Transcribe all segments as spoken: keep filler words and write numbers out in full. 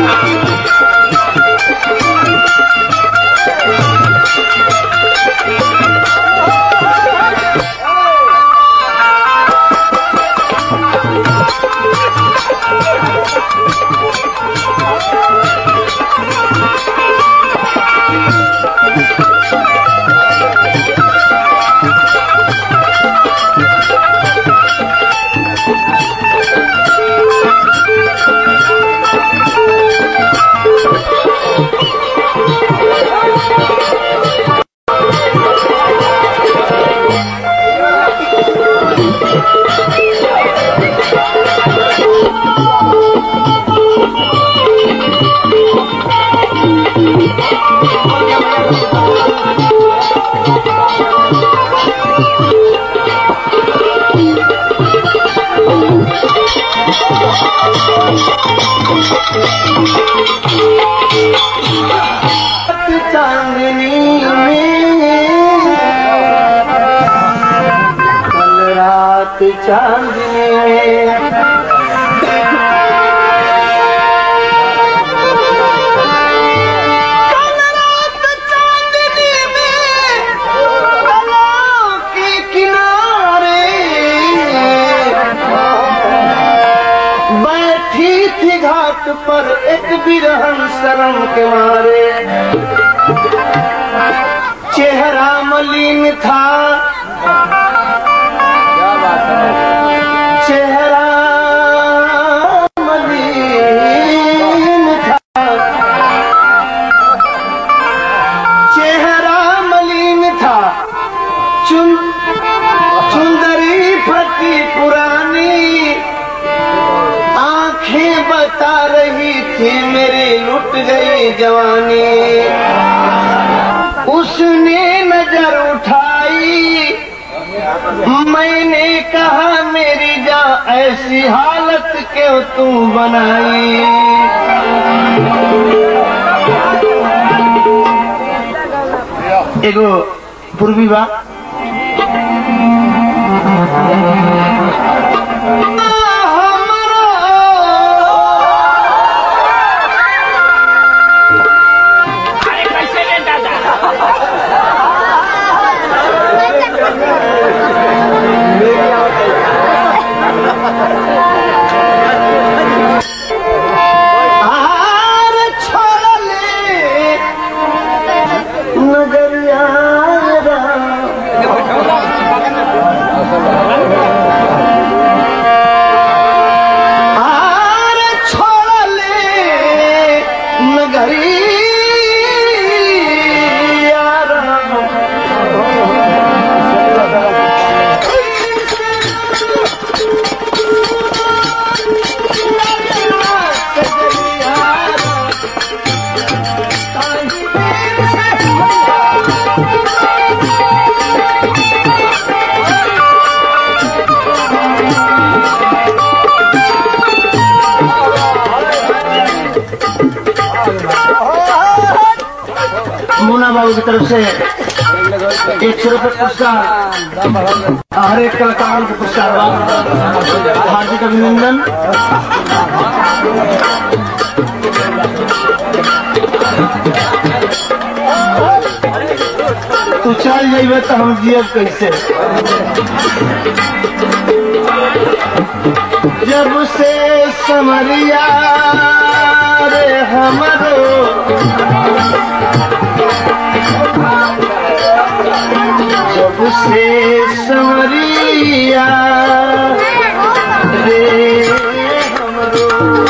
पर एक बिरहन शर्म के मारे चेहरा मलिन था, चेहरा मलिन था, चेहरा मलिन था, चुन चुंदरी फटी पुरानी बता रही थी मेरी लुट गई जवानी। उसने नजर उठाई, मैंने कहा मेरी जा ऐसी हालत क्यों तू बनाई। एगो पूर्वी बा बाबू की तरफ से एक सौ रुपये पुरस्कार हर एक कलाकार को पुरस्कार हार्दिक अभिनंदन। तू चल जाइए तो हम जियब कैसे। जब से समरिया रे हमरो जब से समरिया रे हमरो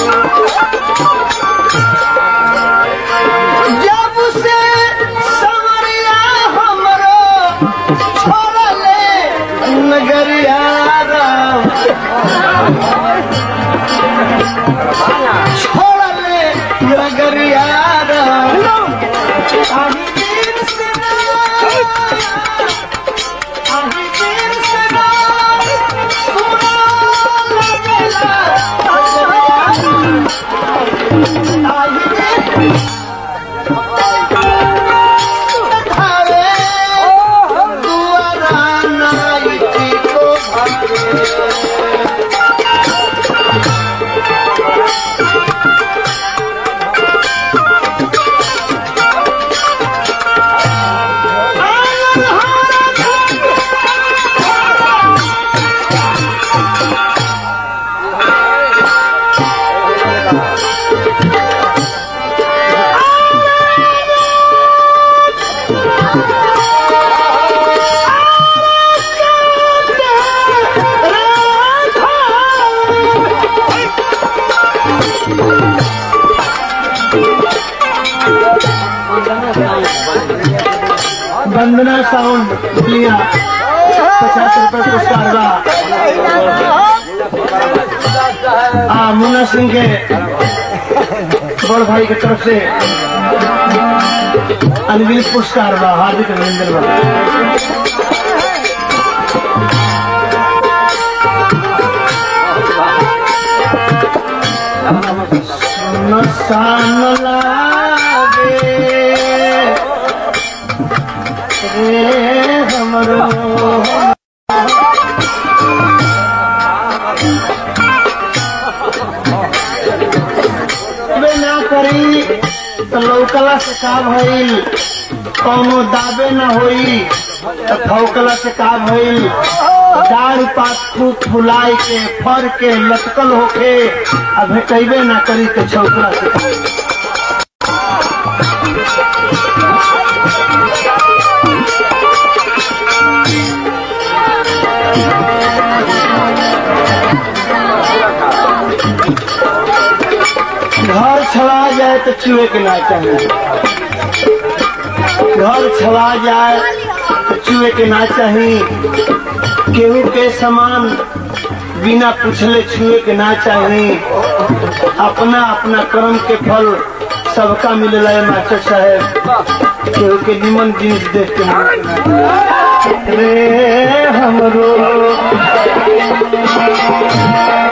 जब से समरिया हमरो छोड़ ले नगरिया छोड़ ले नगरिया साउंड लिया पचास रुपए पुरस्कार बा आ मुन्ना सिंह के बड़ भाई की तरफ से अनगिनत पुरस्कार बा हार्दिक अभिनंदन बा। सान लागे रे हमरो ना करी तो लौकला से का भइल कौनो दाबे न होई तो फौकला से का भइल डाल पात खूब फुलाए के फर के लटकल होके अब भेटेबे ना करी तो छौकला से घर छवा जाए तो चूहे के ना चाहिए, घर छवा जाए तो चूहे के ना चाहिए, केहू के समान बिना पूछले छुए के ना चाहिए। अपना अपना कर्म के फल सबका मिलेला है मास्टर साहब, केहू के निमन जींस देख के रे हमरो